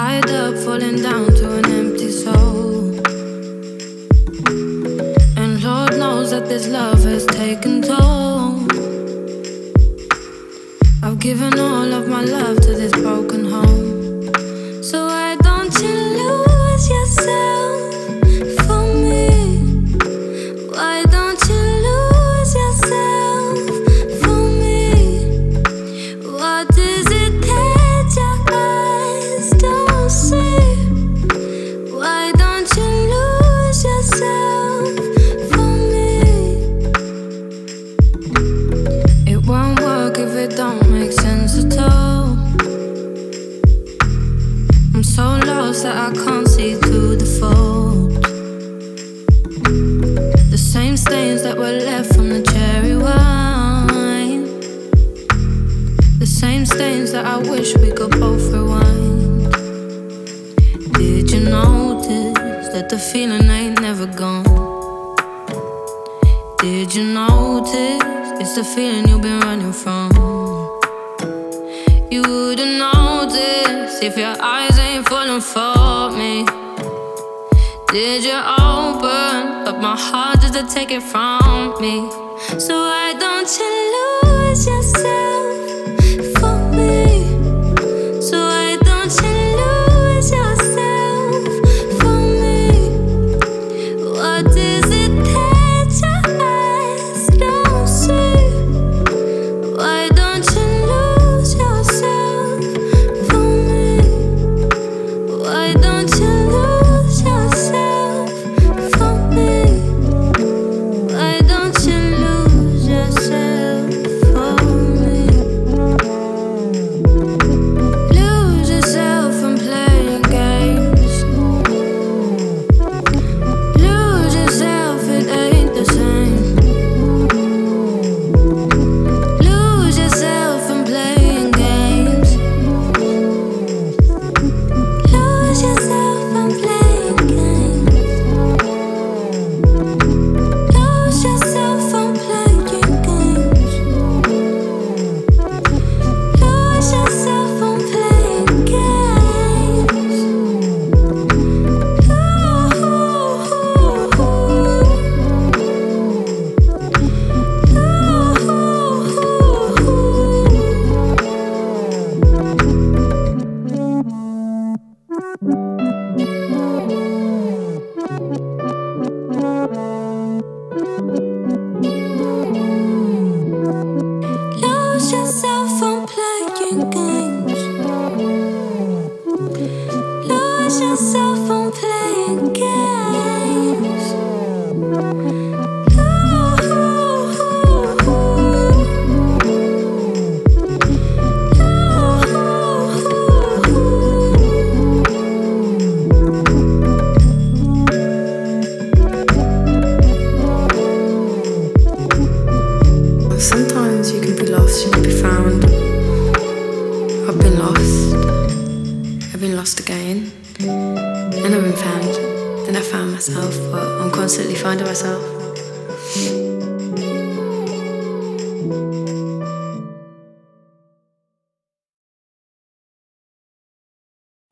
Tied up, falling down to an empty soul. And Lord knows that this love has taken toll. I've given all of my love to this broken home. So why don't you lose yourself for me? Why don't you lose yourself for me? What is it that your eyes don't see? Why don't you lose yourself for me? It won't work if it don't make sense at all. I'm so lost that I can't see through the fold. The same stains that were left from the cherry wine, the same stains that I wish we could both rewind. Did you notice that the feeling ain't never gone? Did you notice it's the feeling you've been running from? You wouldn't notice if your eyes ain't falling for me. Did you open up my heart just to take it from me? So why don't you lose yourself for me? So why don't you lose yourself for me? What is it that your eyes don't see? Why don't you lose yourself for me? Why don't you lose yourself for me? Why don't you lose yourself for me? Lose yourself in playing games. Lose yourself, it ain't the same. Lose yourself in playing games. Lose yourself in playing games. Lose yourself in playing games. Lose yourself in playing games. Lose yourself in playing games. Lose yourself in playing games. Sometimes you can be lost and be found. I've been lost. I've been lost again. And I've been found. Then I found myself, but I'm constantly finding myself.